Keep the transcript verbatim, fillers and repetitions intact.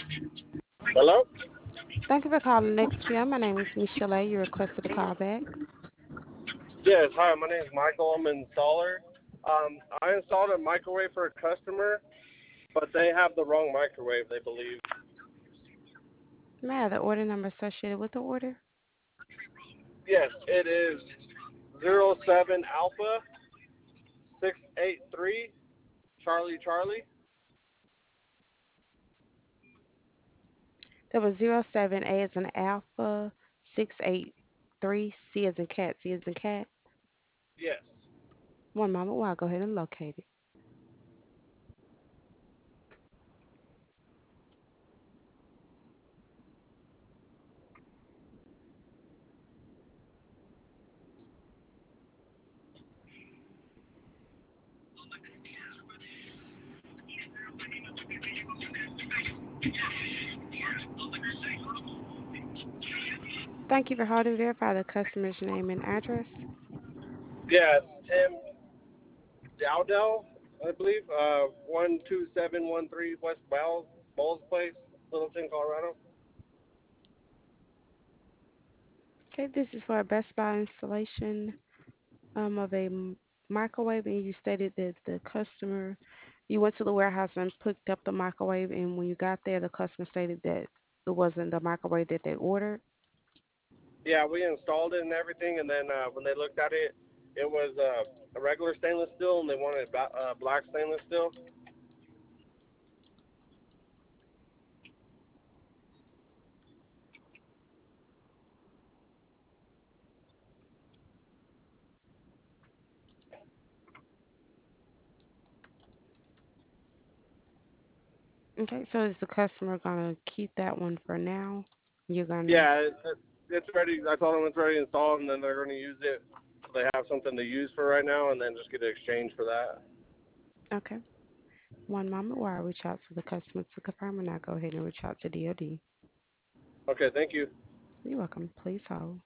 Hello? Thank you for calling NextGen. My name is Michelle. You requested a call back. Yes, hi, my name is Michael. I'm an installer. Um, I installed a microwave for a customer, but they have the wrong microwave, they believe. May I have the order number associated with the order? Yes, it is zero seven Alpha six eight three Charlie Charlie. There was zero seven A as in Alpha, six eight three C as in cat, C as in cat. Yes. One moment while I go ahead and locate it. Thank you for holding. Verify the customer's name and address. Yes, Tim Dowdell, I believe. Uh, one two seven one three West Bowles, Bowles Place, Littleton, Colorado. Okay, this is for a Best Buy installation um, of a m- microwave, and you stated that the customer, you went to the warehouse and picked up the microwave, and when you got there, the customer stated that it wasn't the microwave that they ordered. Yeah, we installed it and everything, and then uh, when they looked at it, it was uh, a regular stainless steel, and they wanted ba- uh, black stainless steel. Okay, so is the customer gonna keep that one for now? You're gonna, Yeah, it, it, it's ready. I told them it's ready installed, and then they're going to use it. So they have something to use for right now, and then just get an exchange for that. okay. One moment while I reach out to the customer to confirm, and I'll go ahead and reach out to D O D. Okay, thank you. You're welcome. Please hold.